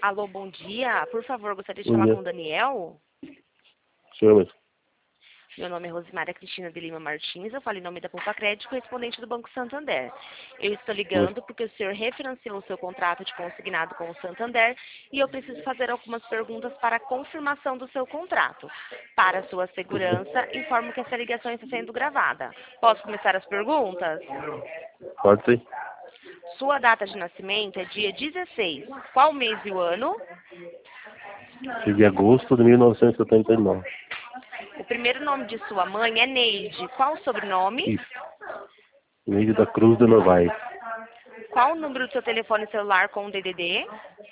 Alô, bom dia. Por favor, gostaria de Bom falar dia. com o Daniel. Sou eu mesmo. Meu nome é Rosimária Cristina de Lima Martins. Eu falo em nome da Poupa Crédito, correspondente do Banco Santander. Eu estou Oi. ligando porque o senhor refinanciou o seu contrato de consignado com o Santander e eu preciso fazer algumas perguntas para a confirmação do seu contrato. Para sua segurança, informo que essa ligação está sendo gravada. Posso começar as perguntas? Pode ser. Sua data de nascimento é dia 16. Qual mês e o ano? De agosto de 1979. O primeiro nome de sua mãe é Neide. Qual o sobrenome? Isso. Meio da Cruz do Novaes. Qual o número do seu telefone celular com o DDD?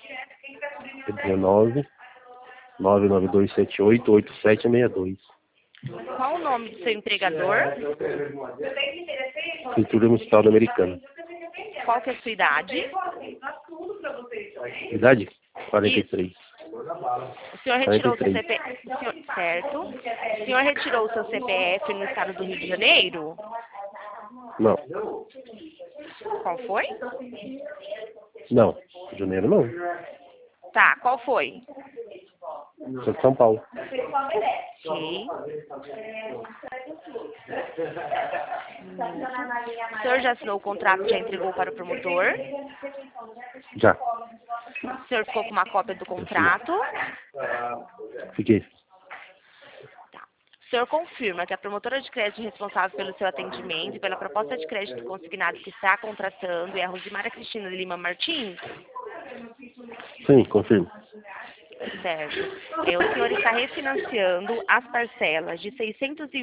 19 99278 8762. Qual o nome do seu empregador? Escritura Municipal Americana. Qual que é a sua idade? Idade? 43. O senhor retirou o seu 43. CPF, certo? O senhor retirou o seu CPF no estado do Rio de Janeiro? Não. Qual foi? Não. Janeiro não. Tá, qual foi? Sou de São Paulo. Ok. O senhor já assinou o contrato, já entregou para o promotor? Já. O senhor ficou com uma cópia do contrato? Fiquei. Tá. O senhor confirma que a promotora de crédito responsável pelo seu atendimento e pela proposta de crédito consignado que está contratando é a Rosimária Cristina de Lima Martins? Sim, confirmo. Certo. O senhor está refinanciando as parcelas de R$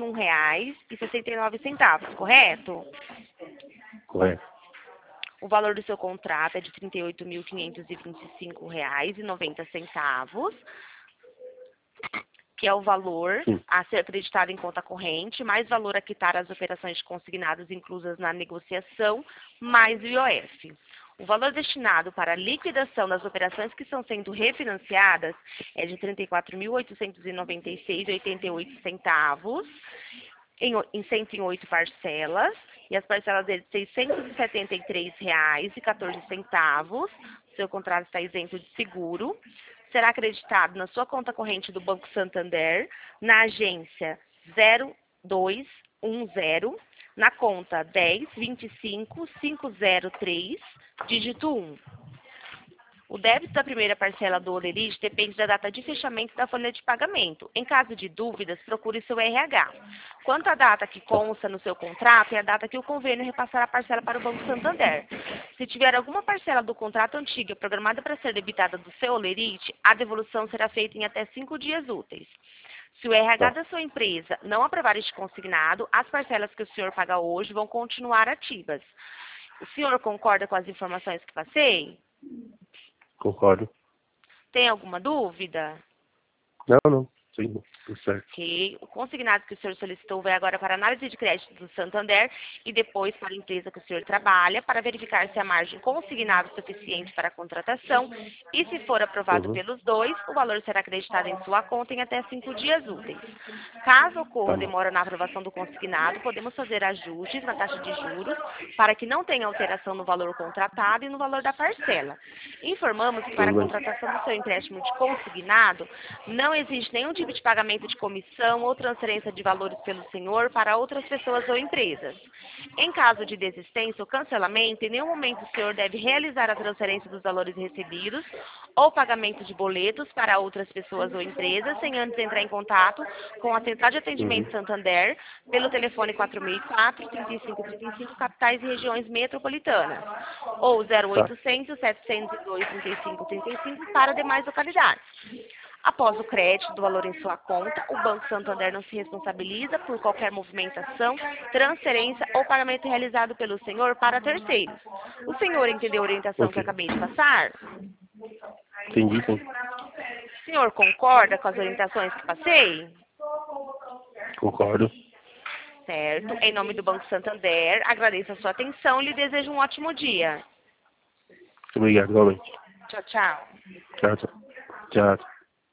601,69, correto? Correto. O valor do seu contrato é de R$ 38.525,90, que é o valor Sim. a ser acreditado em conta corrente, mais valor a quitar as operações de consignados inclusas na negociação, mais o IOF. O valor destinado para a liquidação das operações que estão sendo refinanciadas é de R$ 34.896,88 em 108 parcelas, e as parcelas é de R$ 673,14. Seu contrato está isento de seguro. Será acreditado na sua conta corrente do Banco Santander, na agência 0210, na conta 10.25503, dígito 1. O débito da primeira parcela do Olerite depende da data de fechamento da folha de pagamento. Em caso de dúvidas, procure seu RH. Quanto à data que consta no seu contrato, é a data que o convênio repassará a parcela para o Banco Santander. Se tiver alguma parcela do contrato antiga programada para ser debitada do seu Olerite, a devolução será feita em até 5 dias úteis. Se o RH da sua empresa não aprovar este consignado, as parcelas que o senhor paga hoje vão continuar ativas. O senhor concorda com as informações que passei? Concordo. Tem alguma dúvida? Não. Sim, tudo certo. Ok. O consignado que o senhor solicitou vai agora para a análise de crédito do Santander e depois para a empresa que o senhor trabalha para verificar se a margem consignada é suficiente para a contratação e, se for aprovado pelos dois, o valor será acreditado em sua conta em até 5 dias úteis. Caso ocorra Tá bom. demora na aprovação do consignado, podemos fazer ajustes na taxa de juros para que não tenha alteração no valor contratado e no valor da parcela. Informamos que para a Tudo bem. contratação do seu empréstimo de consignado não existe nenhum tipo de pagamento de comissão ou transferência de valores pelo senhor para outras pessoas ou empresas. Em caso de desistência ou cancelamento, em nenhum momento o senhor deve realizar a transferência dos valores recebidos ou pagamento de boletos para outras pessoas ou empresas sem antes entrar em contato com a Central de Atendimento Santander pelo telefone 4004-3535, capitais e regiões metropolitanas, ou Tá. 0800-702-3535 para demais localidades. Após o crédito do valor em sua conta, o Banco Santander não se responsabiliza por qualquer movimentação, transferência ou pagamento realizado pelo senhor para terceiros. O senhor entendeu a orientação que eu Ok. acabei de passar? Entendi, sim. O senhor concorda com as orientações que passei? Concordo. Certo. Em nome do Banco Santander, agradeço a sua atenção e lhe desejo um ótimo dia. Muito obrigado, igualmente. Tchau, tchau. Tchau, tchau. Tchau.